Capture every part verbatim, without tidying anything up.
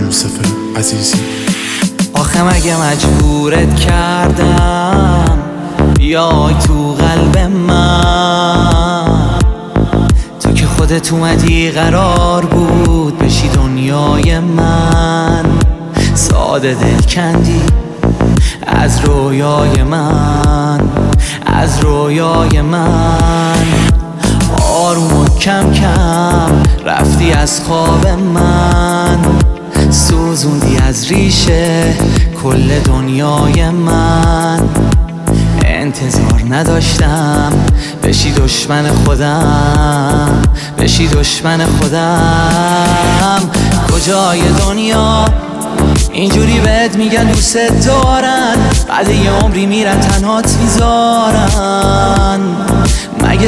یوسف عزیزی. آخه مگه مجبورت کردم بیای تو قلب من؟ تو که خودت اومدی قرار بود بشی دنیای من. ساده دل کندی از رویای من، از رویای من. آروم و کم کم رفتی از خواب من، سوزوندی از ریشه کل دنیای من. انتظار نداشتم بشی دشمن خودم، بشی دشمن خودم. کجای دنیا اینجوری بهت میگن دوست دارن، بعد یه عمری میرن تنهات میذارن. مگه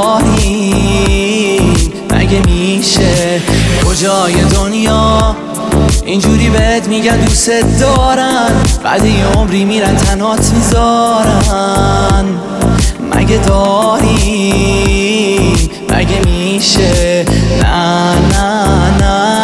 داریم مگه میشه؟ کجای دنیا اینجوری بهت میگن دوست دارن، بعد یه عمری میرن تنهات میذارن. مگه داریم مگه میشه؟ نه نه نه.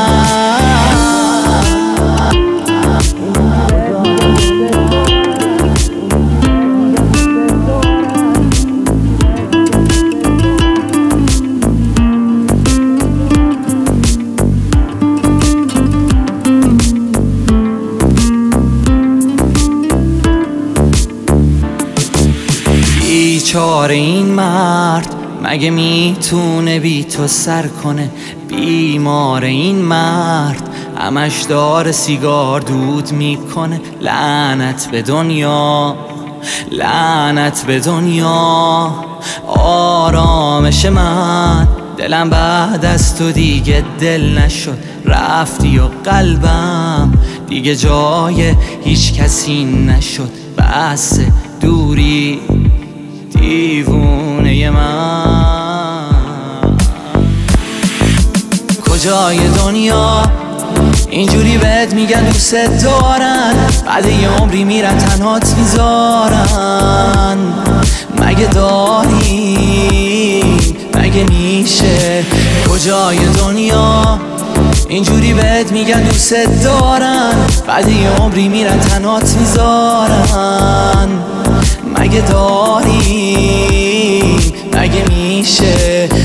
بیچاره این مرد مگه میتونه بی تو سر کنه؟ بیمار این مرد همش داره سیگار دود میکنه. لعنت به دنیا، لعنت به دنیا. آرامش من، دلم بعد از تو دیگه دل نشد. رفتی و قلبم دیگه جای هیچ کسی نشد. بس دوری دیوونه من. کجای دنیا اینجوری بهت میگن دوست دارن، بعد یه عمری میرن تنهات میذارن. مگه داریم مگه میشه؟ کجای دنیا اینجوری بهت میگن دوست دارن، بعد یه عمری میرن تنهات میذارن. مگه داریم مگه میشه؟